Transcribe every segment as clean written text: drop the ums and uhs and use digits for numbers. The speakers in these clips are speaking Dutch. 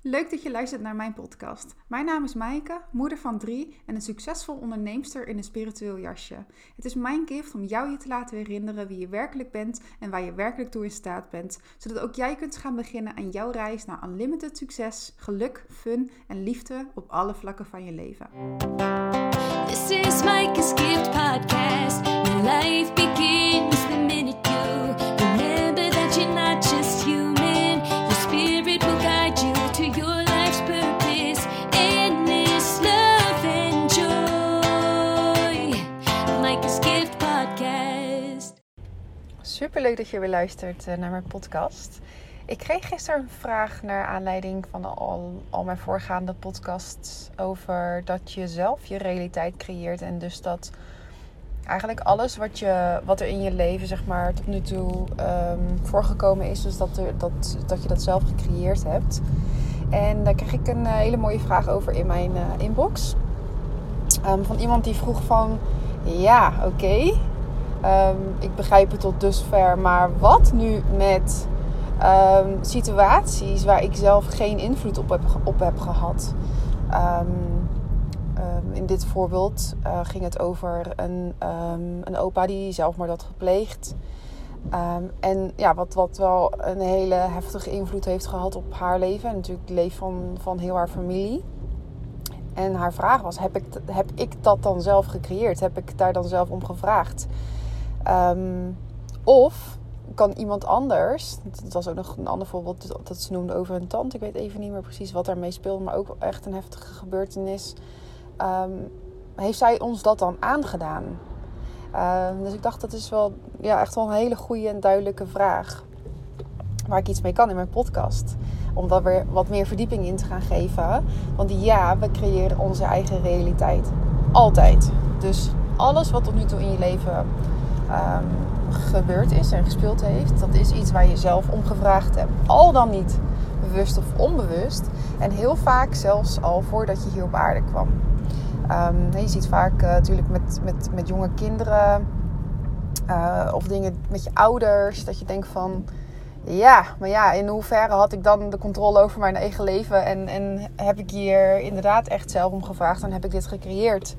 Leuk dat je luistert naar mijn podcast. Mijn naam is Maaike, moeder van 3 en een succesvol onderneemster in een spiritueel jasje. Het is mijn gift om jou je te laten herinneren wie je werkelijk bent en waar je werkelijk toe in staat bent, zodat ook jij kunt gaan beginnen aan jouw reis naar unlimited succes, geluk, fun en liefde op alle vlakken van je leven. This is Maaike's Gift Podcast. Your life begins the minute you remember that you're not just human. Your spirit will guide you to your life's purpose. Endless love and joy. Maaike's Gift Podcast. Superleuk dat je weer luistert naar mijn podcast. Ik kreeg gisteren een vraag naar aanleiding van al mijn voorgaande podcasts over dat je zelf je realiteit creëert. En dus dat eigenlijk alles wat er in je leven zeg maar tot nu toe voorgekomen is, dus dat je dat zelf gecreëerd hebt. En daar kreeg ik een hele mooie vraag over in mijn inbox. Van iemand die vroeg van, ja, oké. Ik begrijp het tot dusver, maar wat nu met situaties waar ik zelf geen invloed op heb gehad. In dit voorbeeld ging het over een opa die zelfmoord had gepleegd. En ja, wat wel een hele heftige invloed heeft gehad op haar leven. En natuurlijk het leven van heel haar familie. En haar vraag was, heb ik dat dan zelf gecreëerd? Heb ik daar dan zelf om gevraagd? Of kan iemand anders, dat was ook nog een ander voorbeeld dat ze noemde over een tante. Ik weet even niet meer precies wat daarmee speelde, maar ook echt een heftige gebeurtenis. Heeft zij ons dat dan aangedaan? Dus ik dacht, dat is wel echt wel een hele goede en duidelijke vraag. Waar ik iets mee kan in mijn podcast. Om daar weer wat meer verdieping in te gaan geven. Want ja, we creëren onze eigen realiteit. Altijd. Dus alles wat tot nu toe in je leven gebeurd is en gespeeld heeft, dat is iets waar je zelf om gevraagd hebt. Al dan niet bewust of onbewust. En heel vaak zelfs al voordat je hier op aarde kwam. Je ziet vaak natuurlijk met jonge kinderen of dingen met je ouders, dat je denkt van, ja, maar ja, in hoeverre had ik dan de controle over mijn eigen leven en heb ik hier inderdaad echt zelf om gevraagd en heb ik dit gecreëerd?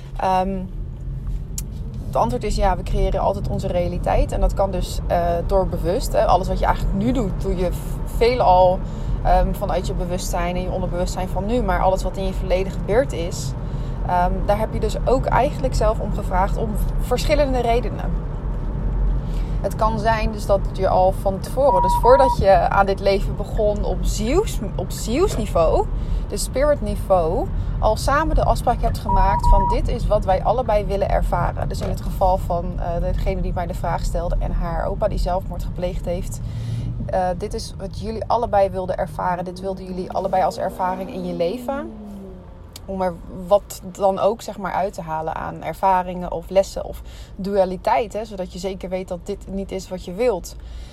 Het antwoord is ja, we creëren altijd onze realiteit. En dat kan dus door bewust. Hè. Alles wat je eigenlijk nu doet, doe je veelal vanuit je bewustzijn en je onderbewustzijn van nu. Maar alles wat in je verleden gebeurd is, daar heb je dus ook eigenlijk zelf om gevraagd om verschillende redenen. Het kan zijn dus dat je al van tevoren, dus voordat je aan dit leven begon op zielsniveau, dus spiritniveau, al samen de afspraak hebt gemaakt van dit is wat wij allebei willen ervaren. Dus in het geval van degene die mij de vraag stelde en haar opa die zelfmoord gepleegd heeft. Dit is wat jullie allebei wilden ervaren. Dit wilden jullie allebei als ervaring in je leven. Om er wat dan ook zeg maar uit te halen aan ervaringen of lessen of dualiteit. Hè, zodat je zeker weet dat dit niet is wat je wilt.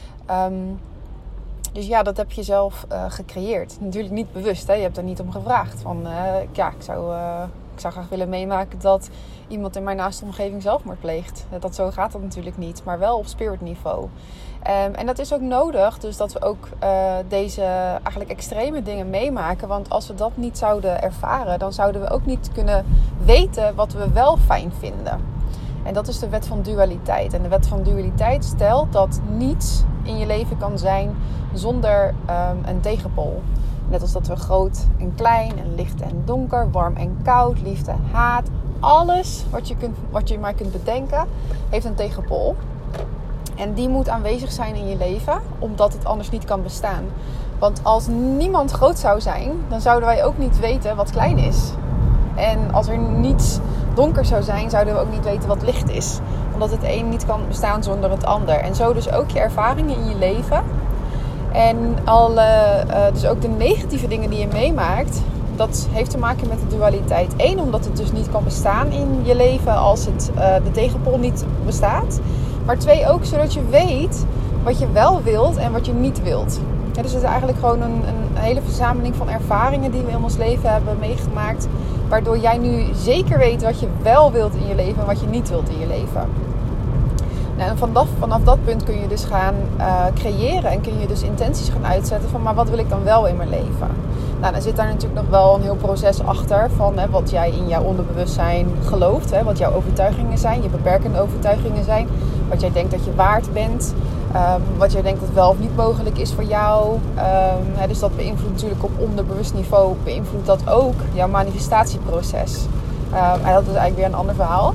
Dus ja, dat heb je zelf gecreëerd. Natuurlijk niet bewust. Hè? Je hebt er niet om gevraagd. Ik zou graag willen meemaken dat iemand in mijn naaste omgeving zelfmoord pleegt. Zo gaat dat natuurlijk niet. Maar wel op spiritniveau. En dat is ook nodig. Dus dat we ook deze eigenlijk extreme dingen meemaken. Want als we dat niet zouden ervaren, dan zouden we ook niet kunnen weten wat we wel fijn vinden. En dat is de wet van dualiteit. En de wet van dualiteit stelt dat niets in je leven kan zijn zonder een tegenpool. Net als dat we groot en klein en licht en donker, warm en koud, liefde, haat. Alles wat je maar kunt bedenken, heeft een tegenpool. En die moet aanwezig zijn in je leven, omdat het anders niet kan bestaan. Want als niemand groot zou zijn, dan zouden wij ook niet weten wat klein is. En als er niets donker zou zijn, zouden we ook niet weten wat licht is. Omdat het een niet kan bestaan zonder het ander. En zo dus ook je ervaringen in je leven. En dus ook de negatieve dingen die je meemaakt, dat heeft te maken met de dualiteit. 1, omdat het dus niet kan bestaan in je leven als de tegenpool niet bestaat. Maar 2 ook, zodat je weet wat je wel wilt en wat je niet wilt. Ja, dus het is eigenlijk gewoon een hele verzameling van ervaringen die we in ons leven hebben meegemaakt. Waardoor jij nu zeker weet wat je wel wilt in je leven en wat je niet wilt in je leven. Nou, en vanaf dat punt kun je dus gaan creëren en kun je dus intenties gaan uitzetten van, maar wat wil ik dan wel in mijn leven? Nou, dan zit daar natuurlijk nog wel een heel proces achter van wat jij in jouw onderbewustzijn gelooft. Wat jouw overtuigingen zijn, je beperkende overtuigingen zijn. Wat jij denkt dat je waard bent. Wat jij denkt dat wel of niet mogelijk is voor jou. Dus dat beïnvloedt natuurlijk op onderbewust niveau. Beïnvloedt dat ook jouw manifestatieproces. En dat is eigenlijk weer een ander verhaal.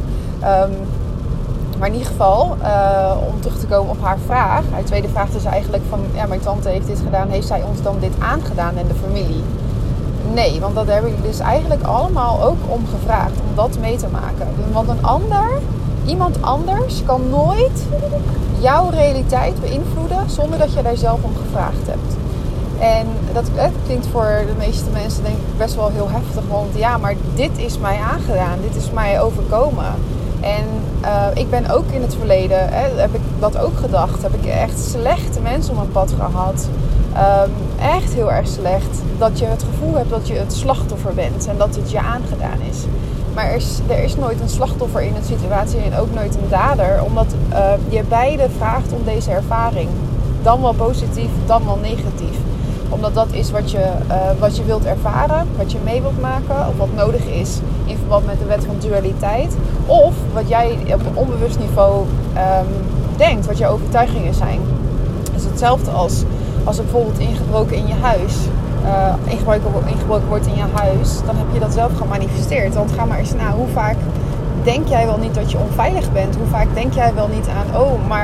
Maar in ieder geval, om terug te komen op haar vraag. Haar tweede vraag is eigenlijk van, ja, mijn tante heeft dit gedaan. Heeft zij ons dan dit aangedaan in de familie? Nee, want dat hebben jullie dus eigenlijk allemaal ook om gevraagd. Om dat mee te maken. Want iemand anders kan nooit jouw realiteit beïnvloeden zonder dat je daar zelf om gevraagd hebt. En dat klinkt voor de meeste mensen denk ik best wel heel heftig. Want ja, maar dit is mij aangedaan. Dit is mij overkomen. En ik ben ook in het verleden, heb ik dat ook gedacht. Heb ik echt slechte mensen op mijn pad gehad. Echt heel erg slecht. Dat je het gevoel hebt dat je het slachtoffer bent. En dat het je aangedaan is. Maar er is nooit een slachtoffer in een situatie en ook nooit een dader. Omdat je beide vraagt om deze ervaring. Dan wel positief, dan wel negatief. Omdat dat is wat je wilt ervaren, wat je mee wilt maken. Of wat nodig is in verband met de wet van dualiteit. Of wat jij op een onbewust niveau denkt, wat je overtuigingen zijn. Het is hetzelfde als er bijvoorbeeld ingebroken in je huis. Ingebroken wordt in je huis, dan heb je dat zelf gemanifesteerd. Want ga maar eens na, hoe vaak denk jij wel niet dat je onveilig bent? Hoe vaak denk jij wel niet aan,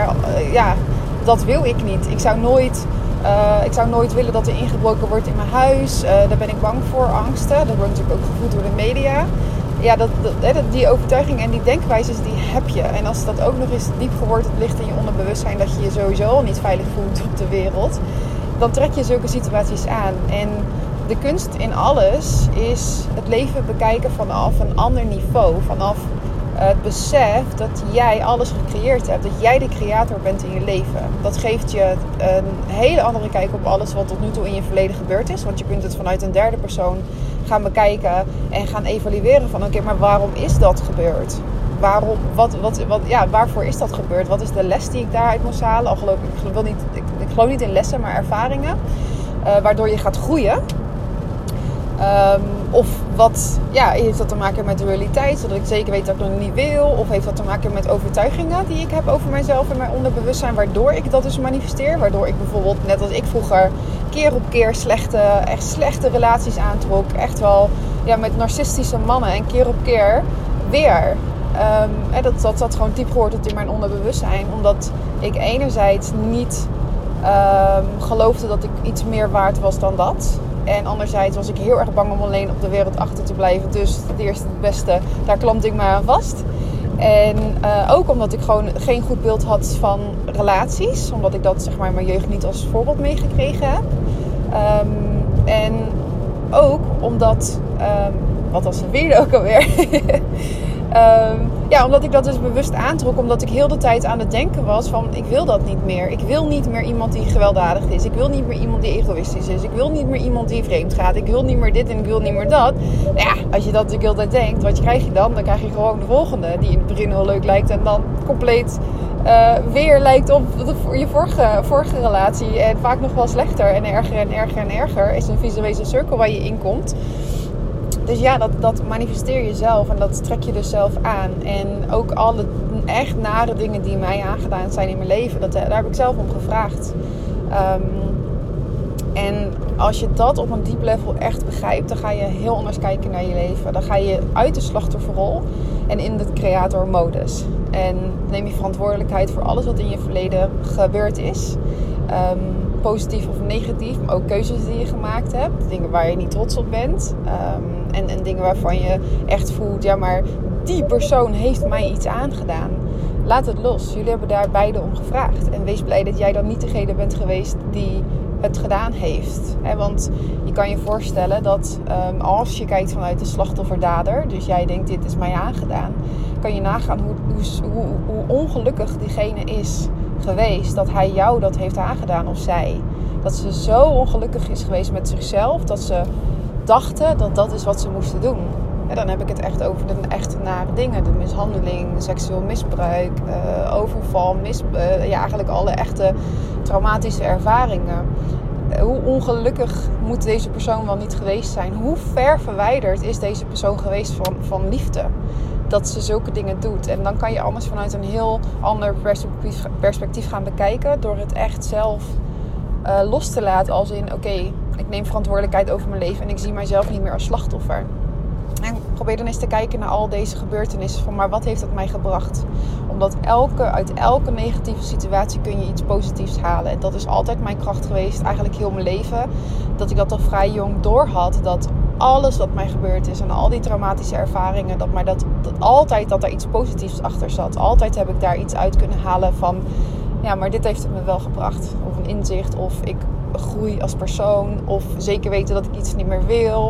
dat wil ik niet. Ik zou nooit willen dat er ingebroken wordt in mijn huis. Daar ben ik bang voor, angsten. Dat wordt natuurlijk ook gevoed door de media. Ja, die overtuiging en die denkwijzes, die heb je. En als dat ook nog eens diep geworteld ligt in je onderbewustzijn, dat je je sowieso al niet veilig voelt op de wereld, dan trek je zulke situaties aan. En de kunst in alles is het leven bekijken vanaf een ander niveau. Vanaf het besef dat jij alles gecreëerd hebt. Dat jij de creator bent in je leven. Dat geeft je een hele andere kijk op alles wat tot nu toe in je verleden gebeurd is. Want je kunt het vanuit een derde persoon gaan bekijken en gaan evalueren van oké, maar waarom is dat gebeurd? Waarvoor is dat gebeurd? Wat is de les die ik daaruit moest halen? Ik geloof niet in lessen, maar ervaringen. Waardoor je gaat groeien. Heeft dat te maken met dualiteit, zodat ik zeker weet dat ik dat niet wil? Of heeft dat te maken met overtuigingen die ik heb over mijzelf en mijn onderbewustzijn, waardoor ik dat dus manifesteer? Waardoor ik bijvoorbeeld, net als ik vroeger, keer op keer echt slechte relaties aantrok. Echt wel met narcistische mannen en keer op keer weer. Dat zat gewoon diep geworteld in mijn onderbewustzijn. Omdat ik enerzijds niet geloofde dat ik iets meer waard was dan dat. En anderzijds was ik heel erg bang om alleen op de wereld achter te blijven. Dus het eerste, het beste, daar klampte ik me aan vast. En ook omdat ik gewoon geen goed beeld had van relaties. Omdat ik dat zeg maar in mijn jeugd niet als voorbeeld meegekregen heb. En ook omdat... wat was de vierde ook alweer? Omdat ik dat dus bewust aantrok. Omdat ik heel de tijd aan het denken was van ik wil dat niet meer. Ik wil niet meer iemand die gewelddadig is. Ik wil niet meer iemand die egoïstisch is. Ik wil niet meer iemand die vreemd gaat. Ik wil niet meer dit en ik wil niet meer dat. Ja, als je dat natuurlijk heel de tijd denkt, wat krijg je dan? Dan krijg je gewoon de volgende. Die in het begin heel leuk lijkt en dan compleet weer lijkt op je vorige relatie. En vaak nog wel slechter en erger en erger en erger. Is een visuele cirkel waar je in komt. Dus ja, dat manifesteer je zelf en dat trek je dus zelf aan. En ook alle echt nare dingen die mij aangedaan zijn in mijn leven, daar heb ik zelf om gevraagd. En als je dat op een diep level echt begrijpt, dan ga je heel anders kijken naar je leven. Dan ga je uit de slachtofferrol en in de creatormodus. En neem je verantwoordelijkheid voor alles wat in je verleden gebeurd is. Positief of negatief, maar ook keuzes die je gemaakt hebt. Dingen waar je niet trots op bent. En dingen waarvan je echt voelt, ja maar die persoon heeft mij iets aangedaan. Laat het los. Jullie hebben daar beide om gevraagd. En wees blij dat jij dan niet degene bent geweest die het gedaan heeft. Want je kan je voorstellen dat als je kijkt vanuit de slachtofferdader, dus jij denkt dit is mij aangedaan, kan je nagaan hoe ongelukkig diegene is geweest dat hij jou dat heeft aangedaan of zij. Dat ze zo ongelukkig is geweest met zichzelf dat ze dachten dat dat is wat ze moesten doen. En dan heb ik het echt over de echte nare dingen. De mishandeling, seksueel misbruik, overval, eigenlijk alle echte traumatische ervaringen. hoe ongelukkig moet deze persoon wel niet geweest zijn? Hoe ver verwijderd is deze persoon geweest van liefde? Dat ze zulke dingen doet. En dan kan je anders vanuit een heel ander perspectief gaan bekijken. Door het echt zelf los te laten. Als in, oké, ik neem verantwoordelijkheid over mijn leven. En ik zie mijzelf niet meer als slachtoffer. En probeer dan eens te kijken naar al deze gebeurtenissen. Van, maar wat heeft het mij gebracht? Omdat uit elke negatieve situatie kun je iets positiefs halen. En dat is altijd mijn kracht geweest. Eigenlijk heel mijn leven. Dat ik dat al vrij jong doorhad. Dat alles wat mij gebeurd is. En al die traumatische ervaringen. Dat er iets positiefs achter zat. Altijd heb ik daar iets uit kunnen halen van... Ja, maar dit heeft het me wel gebracht. Of een inzicht. Of ik groei als persoon. Of zeker weten dat ik iets niet meer wil.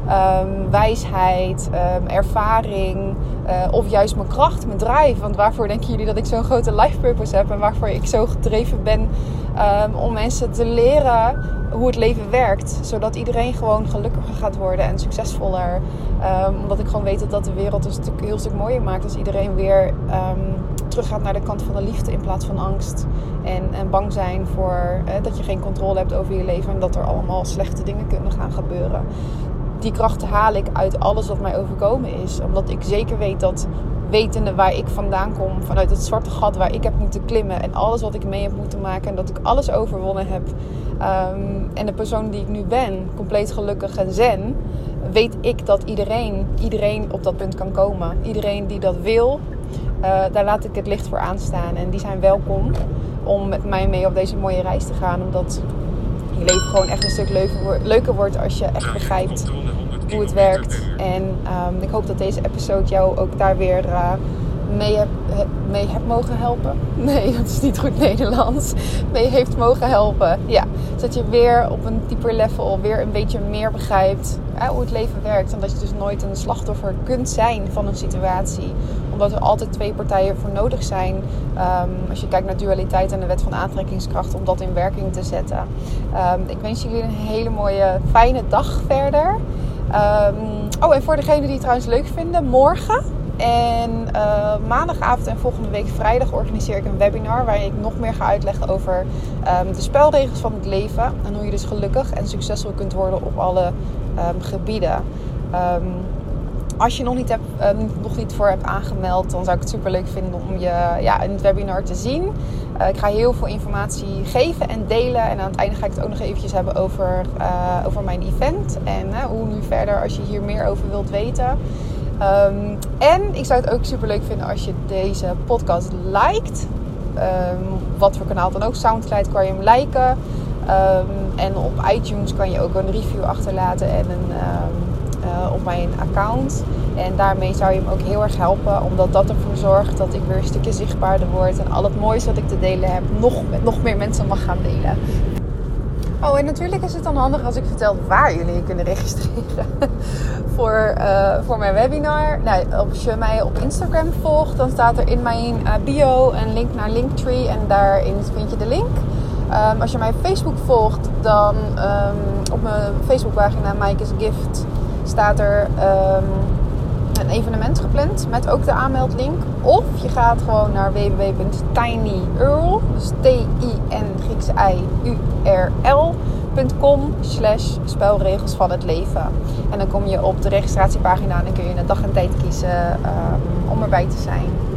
Wijsheid, ervaring of juist mijn kracht, mijn drive. Want waarvoor denken jullie dat ik zo'n grote life purpose heb en waarvoor ik zo gedreven ben om mensen te leren hoe het leven werkt. Zodat iedereen gewoon gelukkiger gaat worden en succesvoller. Omdat ik gewoon weet dat de wereld een heel stuk mooier maakt als iedereen weer teruggaat naar de kant van de liefde in plaats van angst. En bang zijn voor dat je geen controle hebt over je leven en dat er allemaal slechte dingen kunnen gaan gebeuren. Die krachten haal ik uit alles wat mij overkomen is. Omdat ik zeker weet dat, wetende waar ik vandaan kom, vanuit het zwarte gat waar ik heb moeten klimmen en alles wat ik mee heb moeten maken en dat ik alles overwonnen heb. En de persoon die ik nu ben, compleet gelukkig en zen, weet ik dat iedereen op dat punt kan komen. Iedereen die dat wil, daar laat ik het licht voor aanstaan. En die zijn welkom om met mij mee op deze mooie reis te gaan. Omdat je leven gewoon echt een stuk leuker wordt als je echt begrijpt hoe het werkt. En ik hoop dat deze episode jou ook daar weer mee hebt mogen helpen. Nee, dat is niet goed Nederlands. Mee heeft mogen helpen. Ja, zodat je weer op een dieper level weer een beetje meer begrijpt hoe het leven werkt. En dat je dus nooit een slachtoffer kunt zijn van een situatie. Omdat er altijd twee partijen voor nodig zijn. Als je kijkt naar dualiteit en de wet van aantrekkingskracht. Om dat in werking te zetten. Ik wens jullie een hele mooie, fijne dag verder. En voor degenen die het trouwens leuk vinden. Morgen en maandagavond en volgende week vrijdag organiseer ik een webinar. Waarin ik nog meer ga uitleggen over de spelregels van het leven. En hoe je dus gelukkig en succesvol kunt worden op alle gebieden. Als je nog niet voor hebt aangemeld, dan zou ik het super leuk vinden om je in het webinar te zien. Ik ga heel veel informatie geven en delen. En aan het einde ga ik het ook nog eventjes hebben over mijn event. En hoe nu verder als je hier meer over wilt weten. En ik zou het ook super leuk vinden als je deze podcast liked. Wat voor kanaal dan ook. Soundcloud kan je hem liken. En op iTunes kan je ook een review achterlaten en op mijn account. En daarmee zou je hem ook heel erg helpen. Omdat dat ervoor zorgt dat ik weer een stukje zichtbaarder word. En al het moois wat ik te delen heb met nog meer mensen mag gaan delen. Oh, en natuurlijk is het dan handig als ik vertel waar jullie je kunnen registreren voor mijn webinar. Nou, als je mij op Instagram volgt, dan staat er in mijn bio een link naar Linktree. En daarin vind je de link. Als je mij op Facebook volgt, dan op mijn Facebookpagina Maaike's Gift staat er een evenement gepland met ook de aanmeldlink. Of je gaat gewoon naar www.tinyurl, dus TINYURL.com/spelregels van het leven. En dan kom je op de registratiepagina en dan kun je een dag en tijd kiezen om erbij te zijn.